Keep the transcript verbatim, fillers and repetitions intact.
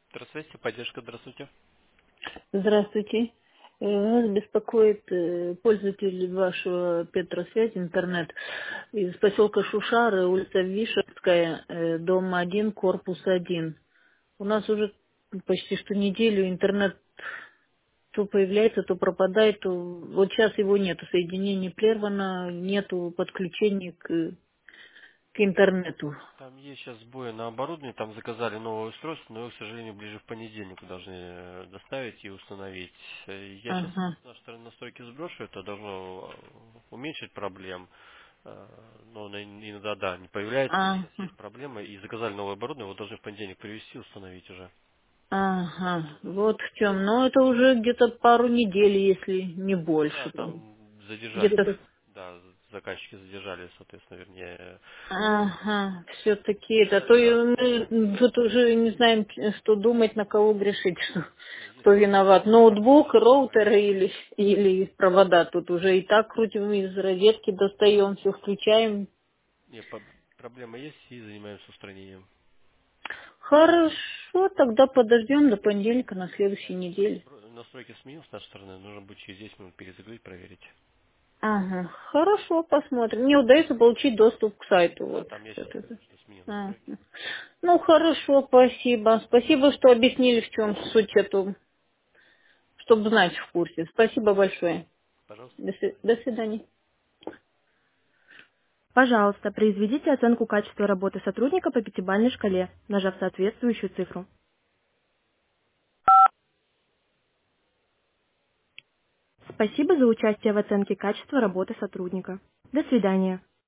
Здравствуйте, поддержка, здравствуйте. Здравствуйте. Э, Нас беспокоит э, пользователь вашего Петросвязи интернет из поселка Шушары, улица Вишевская, э, дом один, корпус один. У нас уже почти что неделю интернет то появляется, то пропадает, то вот сейчас его нету, соединение прервано, нету подключения к, к интернету. Там есть сейчас сбои на оборудовании, там заказали новое устройство, но его, к сожалению, ближе в понедельник должны э, доставить и установить. Э, Я сейчас Ага, с нашей стороны настройки сброшу, это должно э, уменьшить проблем. Э, Но на- иногда, да, не появляется, но сейчас ага. есть проблемы, и заказали новое оборудование, его должны в понедельник привезти, установить уже. Ага, вот в чем. Ну, это уже где-то пару недель, если не Да, больше. Там. там задержались, Где-то. да, заказчики задержали, соответственно, вернее. Ага, все-таки это. А Сейчас, то и да, мы тут уже не знаем, что думать, на кого грешить, что, кто если виноват. есть Ноутбук, что-то роутер звонить. или, или провода. Тут уже и так крутим, из розетки достаем, все включаем. Не, по- проблема есть и занимаемся устранением. Хорошо, тогда подождем до понедельника на Да, следующей я сейчас неделе. настройки сменил с нашей стороны, нужно будет через десять минут перезагрузить, проверить. Ага, хорошо, посмотрим. Мне удается получить доступ к сайту. Да, Вот. там я сейчас Это. скажу, что сменил Ага. настройки. Ну, хорошо, спасибо. Спасибо, что объяснили, в чем суть эту, чтобы знать в курсе. Спасибо большое. Пожалуйста, До, до сви- свидания. до свидания. Пожалуйста, произведите оценку качества работы сотрудника по пятибалльной шкале, нажав соответствующую цифру. Спасибо за участие в оценке качества работы сотрудника. До свидания.